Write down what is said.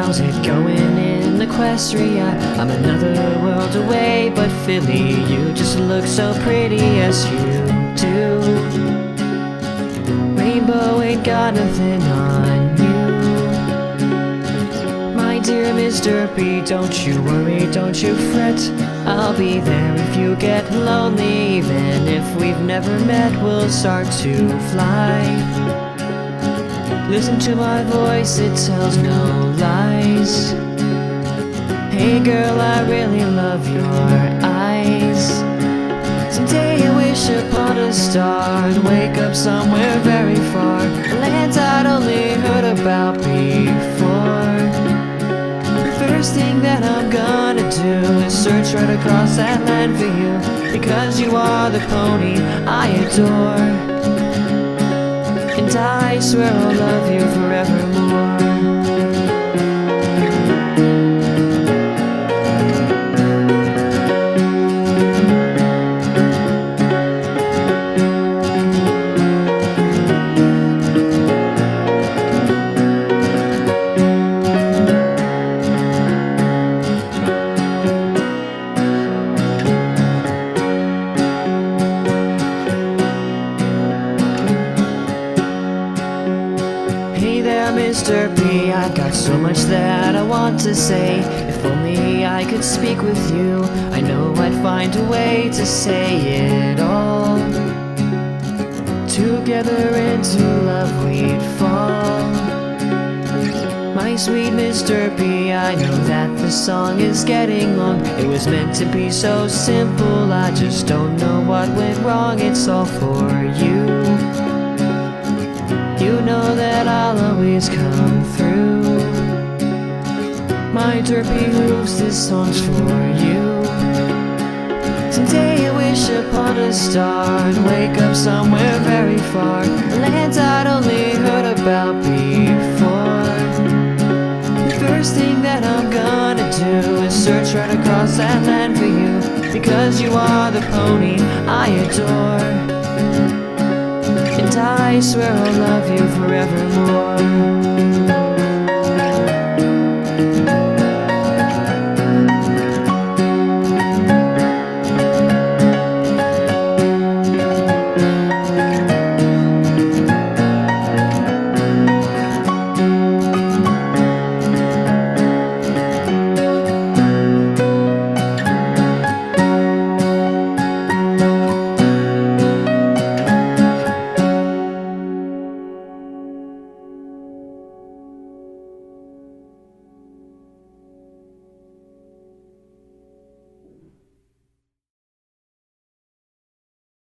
how's it going in Equestria? I'm another world away, but Philly, you just look so pretty as you do. Rainbow ain't got nothing on you. My dear Mr. B, don't you worry, don't you fret. I'll be there if you get lonely. Even if we've never met, we'll start to fly. Listen to my voice, it tells no lies. Hey girl, I really love your eyes. Someday I wish upon a star and wake up somewhere very far, lands I'd only heard about before. The first thing that I'm gonna do is search right across that land for you, because you are the pony I adore. And I swear I'll love you forevermore. Hey there, Mr. B, I've got so much that I want to say. If only I could speak with you, I know I'd find a way to say it all. Together into love we'd fall. My sweet Mr. B, I know that the song is getting long. It was meant to be so simple, I just don't know what went wrong. It's all for you. You know that I'll always come through. My derpy hooves, this song's for you. Someday I wish upon a star and wake up somewhere very far, lands I'd only heard about before. The first thing that I'm gonna do is search right across that land for you, because you are the pony I adore. And I swear I'll love you forevermore.